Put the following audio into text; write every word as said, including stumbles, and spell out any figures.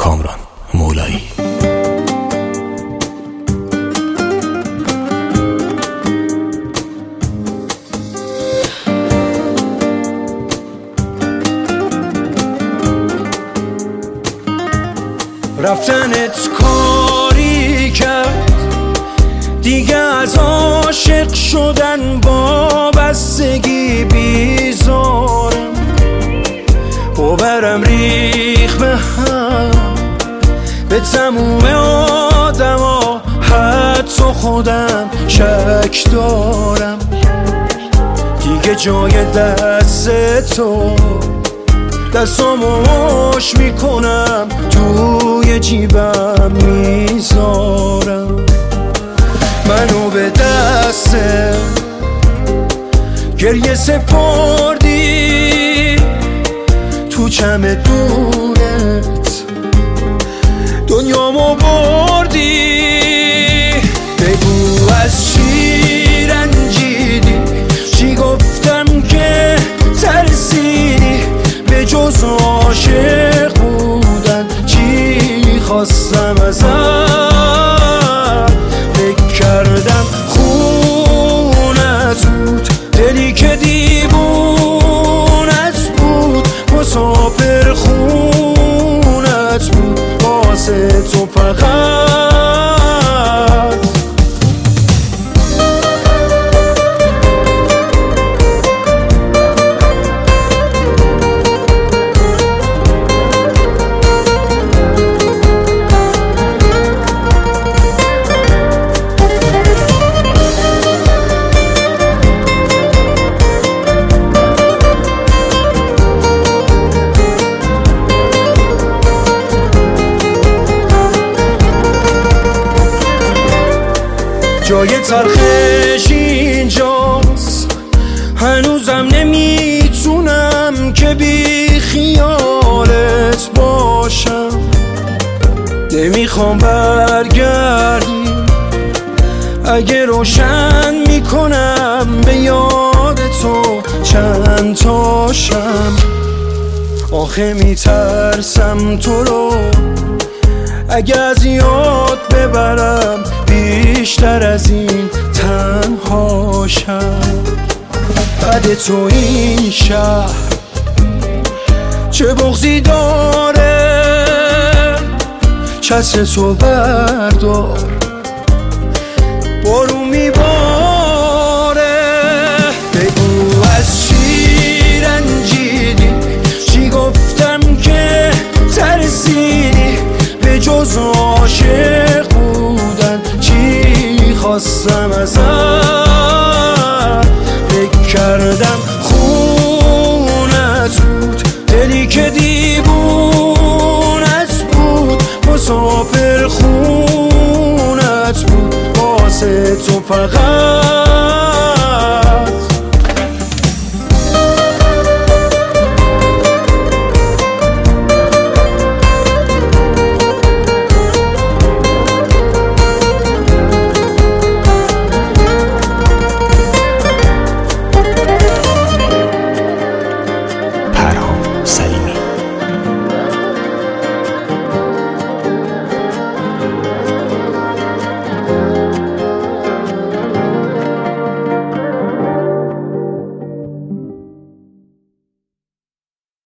کامران مولایی. رفتنت کاری کرد دیگه از عاشق شدن با بستگی بیزارم، باورم ریخ به هم به تموم آدم ها، حتی خودم شک دارم. دیگه جای دست تو دستامو مش میکنم، توی جیبم میذارم. منو به دست گریه سپردی، تو چمدونت دنیامو بردی. بگو از چی رنجیدی، چی گفتم که ترسیدی، به جز عاشق بودن چی خواستم ازت. فکر کردم خونت بود، دلی که دیوونت بود، مسافر خونت بود واسه تو فقط. جای تلخش اینجاست، هنوزم نمیتونم که بی خیالت باشم. نمیخوام برگردی، اگه روشن میکنم به یاد تو چند تاشم. آخه میترسم تو رو اگه از یاد ببرم، بیشتر از این تنهاشم. بعد تو این شهر چه بغضی داره، چتر تو بردار بارون میباره. بگو از چی رنجیدی، چی گفتم که ترسیدی، به جز عاشق بودن چی خواستم ازت. فکر کردم خونت بود، دلی که دیوونت بود، مسافر خونت بود واسه تو فقط.